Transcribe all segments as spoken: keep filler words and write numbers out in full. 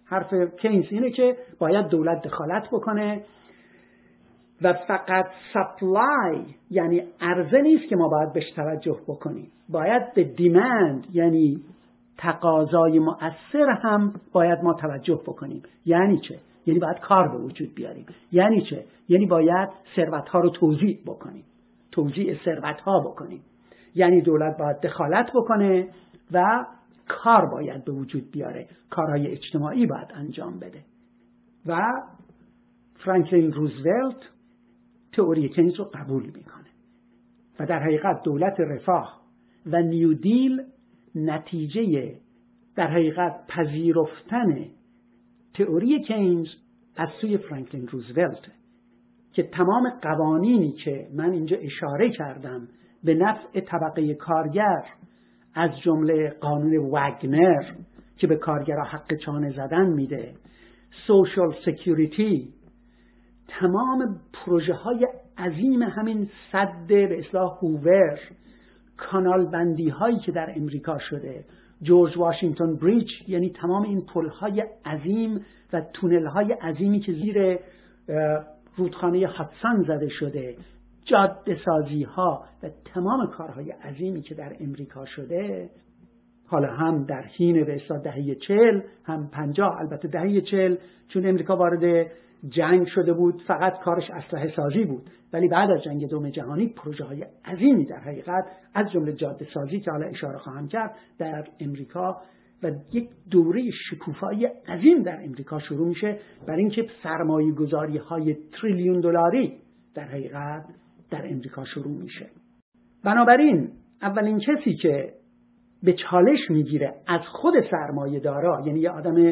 حرف کینز اینه که باید دولت دخالت بکنه و فقط سپلای یعنی عرضه نیست که ما باید بهش توجه بکنیم، باید به دیمند یعنی تقاضای مؤثر هم باید ما توجه بکنیم. یعنی چه؟ یعنی باید کار به وجود بیاریم. یعنی چه؟ یعنی باید ثروت‌ها رو توزیع بکنیم، توزیع ثروت‌ها بکنیم. یعنی دولت باید دخالت بکنه و کار باید به وجود بیاره، کارهای اجتماعی باید انجام بده. و فرانکلین روزولت تئوری کینز رو قبول میکنه و در حقیقت دولت رفاه و نیو دیل نتیجه در حقیقت پذیرفتن تئوری کینز از سوی فرانکلین روزولت که تمام قوانینی که من اینجا اشاره کردم به نفع طبقه کارگر، از جمله قانون وگنر که به کارگرها حق چانه زدن میده، سوشال سکیوریتی، تمام پروژه های عظیم همین سد به اصطلاح هوور، کانال بندی هایی که در امریکا شده، جورج واشنگتن بریج، یعنی تمام این پل های عظیم و تونل های عظیمی که زیر رودخانه هاتسون زده شده، جاده سازی ها و تمام کارهای عظیمی که در امریکا شده، حالا هم در حین به اصطلاح دهه چهل هم پنجاه، البته دهه چهل چون امریکا وارد جنگ شده بود فقط کارش اسلحه سازی بود، ولی بعد از جنگ دوم جهانی پروژه های عظیمی در حقیقت از جمله جاده سازی که حالا اشاره خواهم کرد در امریکا و یک دوره شکوفایی عظیم در امریکا شروع میشه برای اینکه سرمایه گذاری های تریلیون دلاری در حقیقت در امریکا شروع میشه. بنابراین اولین کسی که به چالش میگیره از خود سرمایه دارا، یعنی یه آدم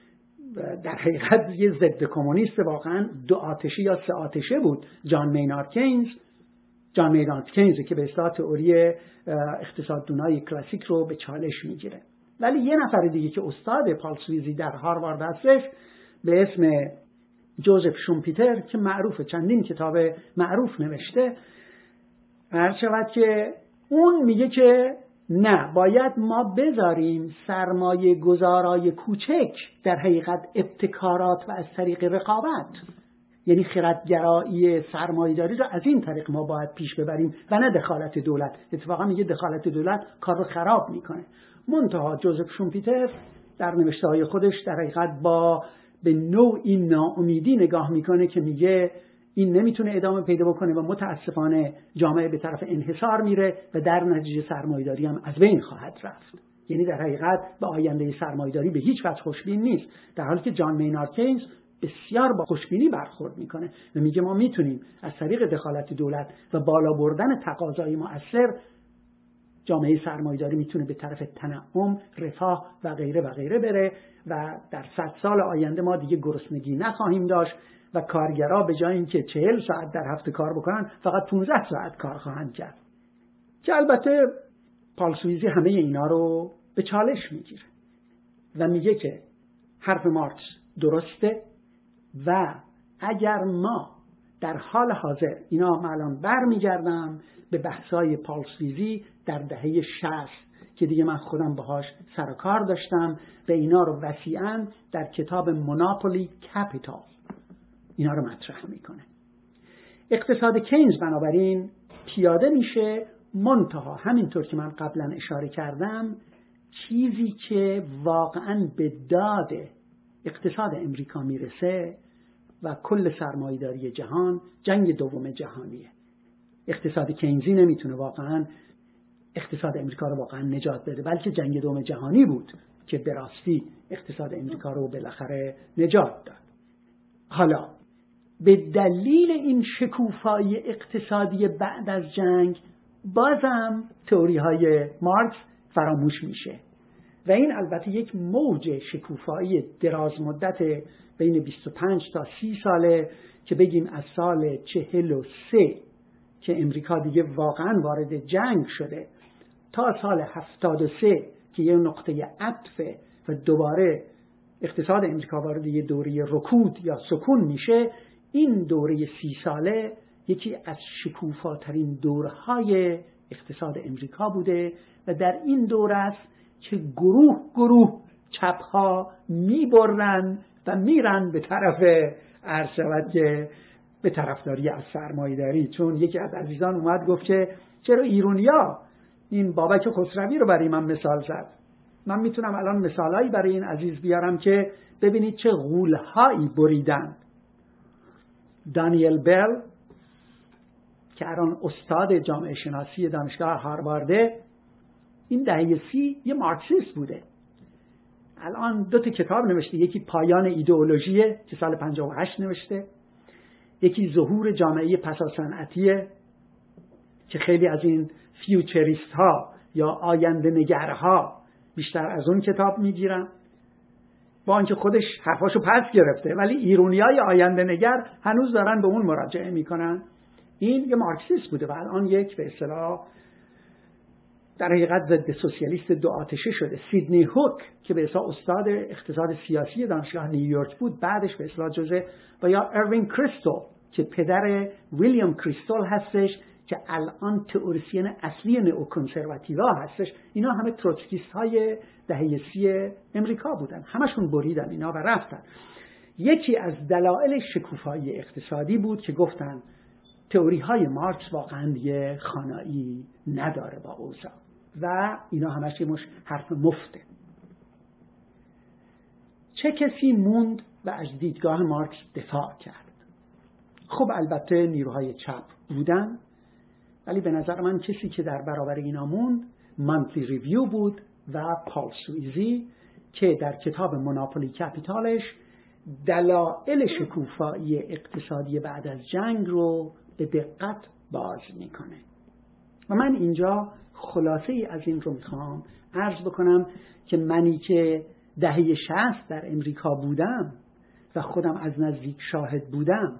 در حقیقت یه ضد کمونیست واقعا دو آتشی یا سه آتشه بود، جان مینارد کینز. جان مینارد کینز که به اصطلاح تئوری اقتصاددانای کلاسیک رو به چالش میگیره. ولی یه نفر دیگه که استاد پالسویزی در هاروارد هستش به اسم جوزف شومپیتر که معروفه، چندین کتاب معروف نوشته، هر شود که اون میگه که نه، باید ما بذاریم سرمایه گذارای کوچک در حقیقت ابتکارات و از طریق رقابت، یعنی خردگرایی سرمایه‌داری رو از این طریق ما باید پیش ببریم و نه دخالت دولت. اتفاقا میگه دخالت دولت کار رو خراب میکنه. منتها جوزف شومپیتر در نوشته‌های خودش در حقیقت با به نوعی ناامیدی نگاه میکنه که میگه این نمیتونه ادامه پیدا بکنه و متاسفانه جامعه به طرف انحصار میره و در نتیجه سرمایه‌داری هم از بین خواهد رفت. یعنی در حقیقت به آینده سرمایه‌داری به هیچ وجه خوشبین نیست، در حالی که جان مینارد کینز بسیار با خوشبینی برخورد میکنه و میگه ما میتونیم از طریق دخالت دولت و بالا بردن تقاضای مؤثر جامعه سرمایه‌داری میتونه به طرف تنعم، رفاه و غیره و غیره بره و در صد سال آینده ما دیگه گرسنگی نخواهیم داشت و کارگرها به جای اینکه چهل ساعت در هفته کار بکنن فقط پانزده ساعت کار خواهند کرد. که البته پالسویزی همه اینا رو به چالش میگیره و میگه که حرف مارکس درسته و اگر ما در حال حاضر اینا من الان برمیگردم به بحثای پالسویزی در دهه شصت که دیگه من خودم باهاش سر و کار داشتم و اینا رو وسیعاً در کتاب مونوپولی کپیتال اینا رو مطرح میکنه. اقتصاد کینز بنابراین پیاده میشه، منتها همینطور که من قبلا اشاره کردم چیزی که واقعاً به داد اقتصاد امریکا میرسه و کل سرمایه‌داری جهان جنگ دوم جهانیه. اقتصاد کینزی نمیتونه واقعاً اقتصاد امریکا رو واقعاً نجات بده، بلکه جنگ دوم جهانی بود که به راستی اقتصاد امریکا رو بالاخره نجات داد. حالا به دلیل این شکوفایی اقتصادی بعد از جنگ بازم تئوری های مارکس فراموش میشه و این البته یک موج شکوفایی دراز مدت بین بیست و پنج تا سی ساله که بگیم از سال چهل و سه که امریکا دیگه واقعا وارد جنگ شده تا سال هفتاد و سه که یه نقطه عطفه و دوباره اقتصاد امریکا وارد یه دوره رکود یا سکون میشه. این دوره سی ساله یکی از شکوفاترین دورهای اقتصاد امریکا بوده و در این دوره است که گروه گروه چپ ها میبرن و میرن به طرف عرض شود که به طرفداری از سرمایه‌داری. چون یکی از عزیزان اومد گفت که چرا ایرونیا این بابک خسروی رو برای من مثال زد. من میتونم الان مثالایی برای این عزیز بیارم که ببینید چه غول‌هایی بریدن. دانیل بل که الان استاد جامعه شناسی دانشگاه هاروارده، این دهه سی یه مارکسیست بوده. الان دو تا کتاب نوشته، یکی پایان ایدئولوژیه که سال پنجاه و هشت نوشته، یکی ظهور جامعه پساصنعتیه که خیلی از این فیوچریست ها یا آینده نگرها بیشتر از اون کتاب میگیرن، با اینکه خودش حرفاشو پس گرفته ولی ایرونیای آینده نگر هنوز دارن به اون مراجعه میکنن. این یه مارکسیست بوده و الان یک به اصطلاح در حقیقت ضد سوسیالیست دو آتشه شده. سیدنی هوک که به اصطلاح استاد اقتصاد سیاسی دانشگاه نیویورک بود، بعدش به اصطلاح جزء، و یا اروین کریستال که پدر ویلیام کریستال هستش که الان تئوریسین اصلی نئوکنسرواتیوا هستش. اینا همه تروتسکیست های دهه سی امریکا بودن، همشون بریدن اینا و رفتن. یکی از دلایل شکوفایی اقتصادی بود که گفتن تئوری های مارکس واقعا یه خانایی نداره با اوضاع و اینا همش یه مش حرف مفته. چه کسی موند و از دیدگاه مارکس دفاع کرد؟ خب البته نیروهای چپ بودن، ولی به نظر من کسی که در برابر اینا موند مانتلی ریویو بود و پال سویزی که در کتاب مونوپولی کپیتالش دلایل شکوفایی اقتصادی بعد از جنگ رو به دقت باز میکنه. و من اینجا خلاصه ای از این رو میخوام عرض بکنم که منی که دهه شصت در امریکا بودم و خودم از نزدیک شاهد بودم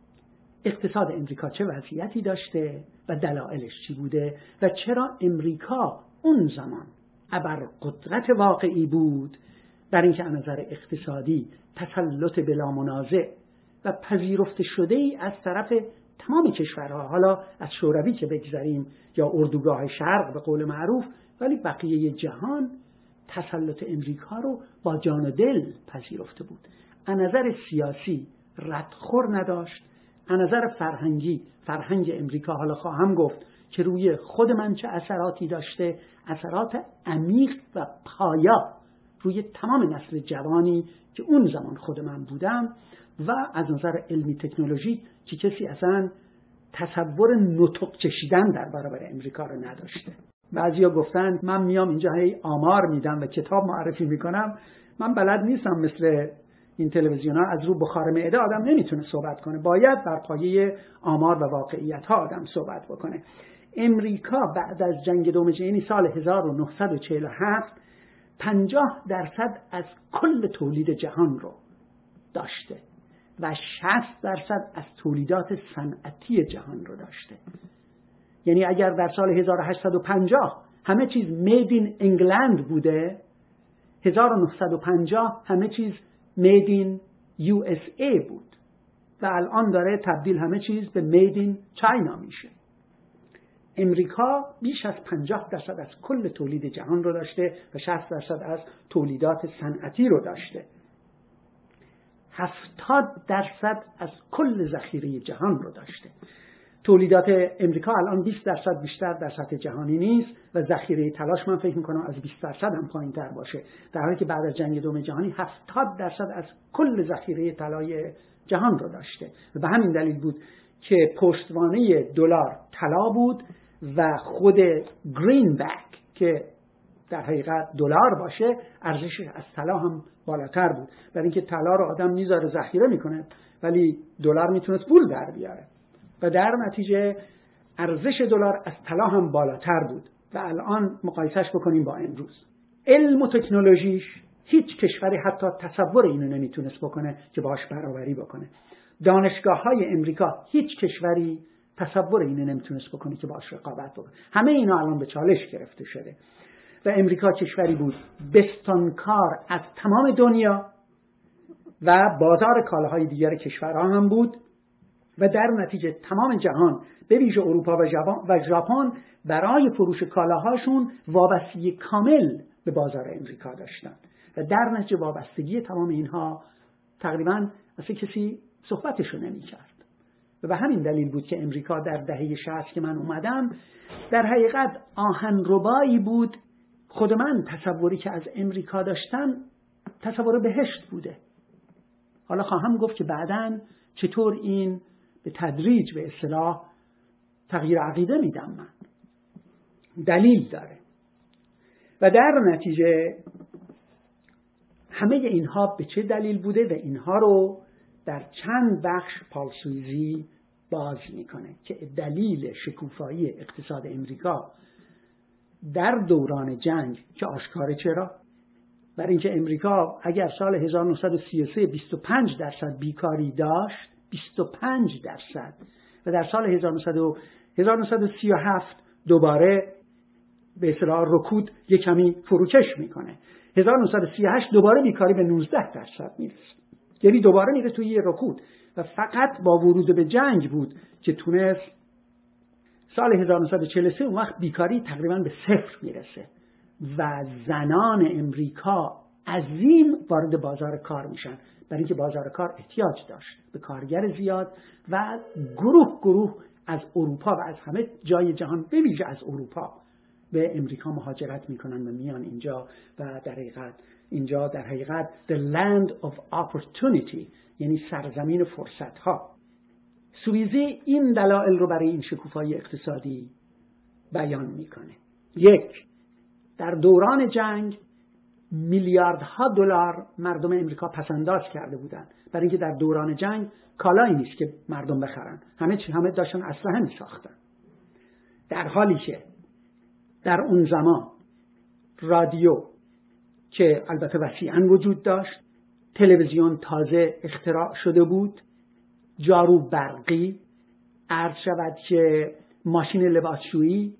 اقتصاد امریکا چه وضعیتی داشته و دلایلش چی بوده و چرا امریکا اون زمان ابرقدرت واقعی بود در اینکه از نظر اقتصادی تسلط بلا منازع و پذیرفته شده ای از طرف تمام کشورها، حالا از شوروی که بگذاریم یا اردوگاه شرق به قول معروف، ولی بقیه جهان تسلط امریکا رو با جان و دل پذیرفته بود. از نظر سیاسی ردخور نداشت، از نظر فرهنگی فرهنگ امریکا، حالا خواهم گفت که روی خود من چه اثراتی داشته، اثرات عمیق و پایا روی تمام نسل جوانی که اون زمان خود من بودم، و از نظر علمی تکنولوژی که کسی اصلا تصور نطق چشیدن در برابر امریکا رو نداشته. بعضیا گفتن من میام اینجا هی آمار میدم و کتاب معرفی میکنم، من بلد نیستم مثل این تلویزیون ها از رو بخار معده آدم نمیتونه صحبت کنه، باید بر پایه آمار و واقعیت ها آدم صحبت بکنه. امریکا بعد از جنگ دوم جهانی سال هزار و نهصد و چهل و هفت پنجاه درصد از کل تولید جهان رو داشته و شصت درصد از تولیدات صنعتی جهان رو داشته. یعنی اگر در سال هزار و هشتصد و پنجاه همه چیز مید این انگلند بوده، هزار و نهصد و پنجاه همه چیز مید این یو اس ای بود و الان داره تبدیل همه چیز به مید این چاینا میشه. امریکا بیش از پنجاه درصد از کل تولید جهان رو داشته و شصت درصد از تولیدات صنعتی رو داشته. هفتاد درصد از کل ذخیره جهان رو داشته. تولیدات امریکا الان بیست درصد بیشتر در سطح جهانی نیست و ذخیره طلاش من فکر میکنم از بیست درصد هم پایین تر باشه، در حالی که بعد از جنگ دوم جهانی هفتاد درصد از کل ذخیره طلای جهان رو داشته. و به همین دلیل بود که پشتوانه دلار طلا بود و خود گرین بک که در حقیقت دلار باشه ارزشش از طلا هم بالاتر بود، برای اینکه طلا رو آدم میذاره ذخیره میکنه ولی دلار میتونه پول در بیاره و در نتیجه ارزش دلار از طلا هم بالاتر بود. و الان مقایسهش بکنیم با امروز، علم و تکنولوژیش هیچ کشوری حتی تصور اینو نمیتونست بکنه که باهاش برابری بکنه. دانشگاه های امریکا هیچ کشوری تصور اینو نمیتونست بکنه که باهاش رقابت بکنه. همه اینا الان به چالش گرفته شده و امریکا کشوری بود بستانکار از تمام دنیا و بازار کالاهای دیگر کشورها هم بود و در نتیجه تمام جهان به ویژه اروپا و ژاپن برای فروش کالاهاشون وابستگی کامل به بازار امریکا داشتن و در نتیجه وابستگی تمام اینها تقریبا اصلا کسی صحبتشو نمی کرد. و به همین دلیل بود که امریکا در دهه شصت که من اومدم در حقیقت آهنربایی بود. خود من تصوری که از امریکا داشتم تصور بهشت بوده. حالا خواهم گفت که بعداً چطور این به تدریج به اصطلاح تغییر عقیده میدم. من دلیل داره و در نتیجه همه اینها به چه دلیل بوده و اینها رو در چند بخش پال سویزی باز میکنه که دلیل شکوفایی اقتصاد امریکا در دوران جنگ که آشکاره. چرا؟ برای اینکه امریکا اگر سال هزار و نهصد و سی و سه بیست و پنج درصد بیکاری داشت، بیست و پنج درصد، و در سال هزار و نهصد و سی و هفت دوباره به اصطلاح رکود یک کمی فروکش میکنه، هزار و نهصد و سی و هشت دوباره بیکاری به نوزده درصد میرسه، یعنی دوباره میره توی یه رکود. و فقط با ورود به جنگ بود که تونست سال هزار و نهصد و چهل و سه اون وقت بیکاری تقریبا به صفر میرسه و زنان امریکا عظیم وارد بازار کار میشن، برای اینکه بازار کار احتیاج داشت به کارگر زیاد و گروه گروه از اروپا و از همه جای جهان به ویژه از اروپا به امریکا مهاجرت میکنن و میان اینجا و در حقیقت اینجا در حقیقت the land of opportunity، یعنی سرزمین فرصت ها. سویزی این دلایل رو برای این شکوفایی اقتصادی بیان میکنه. یک، در دوران جنگ میلیاردها دلار مردم امریکا پسنداز کرده بودند، برای اینکه در دوران جنگ کالایی نیست که مردم بخرن، همه چی همه داشتن اسلحه میساختن، در حالی که در اون زمان رادیو که البته وسیعاً وجود داشت، تلویزیون تازه اختراع شده بود، جارو برقی، عرض شود که ماشین لباسشویی،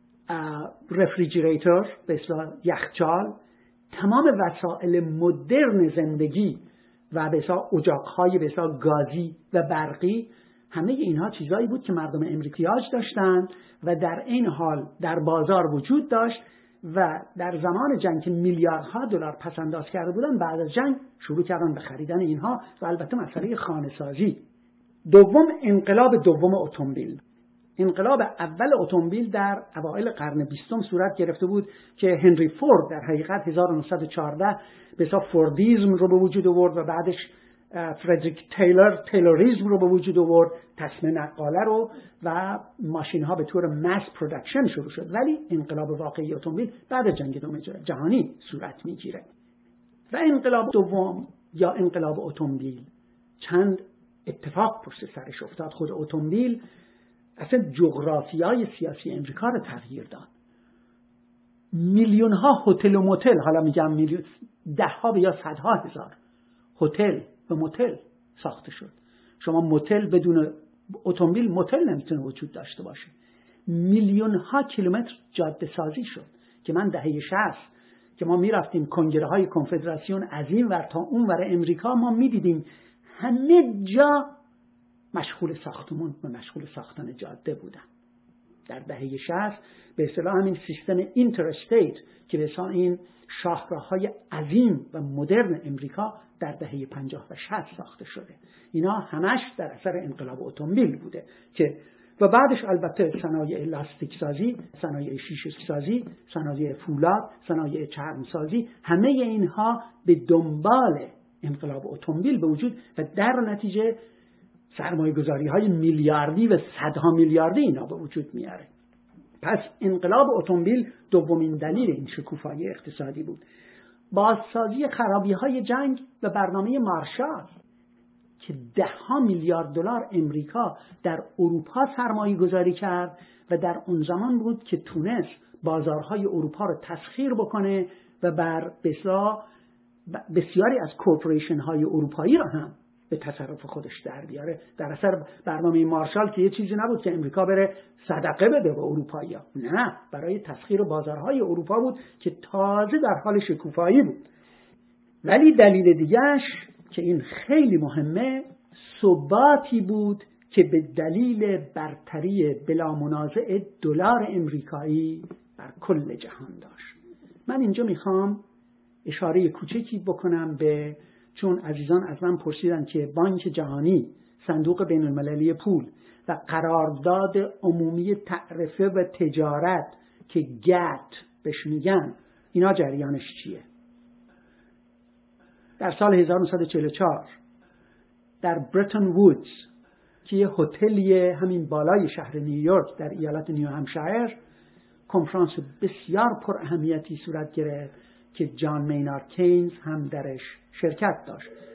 رفریجریتور به اصطلاح یخچال، تمام وسایل مدرن زندگی و به اصطلاح اجاق‌های به اصطلاح گازی و برقی، همه اینها چیزایی بود که مردم امریکا احتیاج داشتند و در این حال در بازار وجود داشت و در زمان جنگ که میلیاردها دلار پسنداز کرده بودن، بعد از جنگ شروع کردن به خریدن اینها و البته مسئله خانه سازی. دوم، انقلاب دوم اتومبیل. انقلاب اول اتومبیل در اوایل قرن بیستم صورت گرفته بود که هنری فورد در حقیقت هزار و نهصد و چهارده به حساب فوردیزم رو به وجود آورد و بعدش فردریک تیلور تیلوریزم رو به وجود آورد، تصمیم نقاله رو، و ماشین ها به طور ماس پروداکشن شروع شد. ولی انقلاب واقعی اتومبیل بعد از جنگ دوم جهانی صورت میگیره. و انقلاب دوم یا انقلاب اتومبیل چند اتفاق پشت سرش افتاد. خود اتومبیل اصلا جغرافیای سیاسی امریکا رو تغییر داد. میلیون ها هتل و موتل، حالا میگم میلیون، ده ها یا صدها هزار هتل و موتل ساخته شد. شما موتل بدون اتومبیل موتل نمیتونه وجود داشته باشه. میلیون ها کیلومتر جاده سازی شد که من دهه شصت که ما میرفتیم کنگره های کنفدراسیون از این ور تا اون ور امریکا، ما میدیدیم همه جا مشغول ساختمون و مشغول ساختن جاده بودن. در دهه شصت به اصطلاح همین سیستم اینتراستیت که به اصطلاح این شاهراه‌های عظیم و مدرن امریکا در دهه پنجاه و شصت ساخته شده. اینا همش در اثر انقلاب اتومبیل بوده که و بعدش البته صنایع لاستیک سازی، صنایع شیشه سازی، صنایع فولاد، صنایع چرم سازی، همه اینها به دنبال انقلاب اتومبیل به وجود و در نتیجه سرمایه گذاری های میلیاردی و صدها میلیاردی اینا به وجود میاره. پس انقلاب اتومبیل دومین دلیل این شکوفایی اقتصادی بود. بازسازی خرابی های جنگ و برنامه مارشال که ده ها میلیارد دلار امریکا در اروپا سرمایه گذاری کرد و در اون زمان بود که تونست بازارهای اروپا رو تسخیر بکنه و بر بسیاری از کورپوریشن های اروپایی را هم به تصرف خودش در بیاره. در اثر برنامه مارشال که یه چیزی نبود که امریکا بره صدقه بده به اروپایی‌ها، نه، برای تسخیر بازارهای اروپا بود که تازه در حال شکوفایی بود. ولی دلیل دیگه‌اش که این خیلی مهمه، ثباتی بود که به دلیل برتری بلا منازع دلار امریکایی بر کل جهان داشت. من اینجا میخوام اشاره کوچکی بکنم به، چون عزیزان از من پرسیدن که بانک جهانی، صندوق بین المللی پول و قرارداد عمومی تعرفه و تجارت که گت بهش میگن، اینا جریانش چیه؟ در سال هزار و نهصد و چهل و چهار در برتون وودز که یه هتلیه همین بالای شهر نیویورک در ایالت نیو همشایر، کنفرانس بسیار پر اهمیتی صورت گرفت که جان مینارد کینز هم درش شرکت داشت.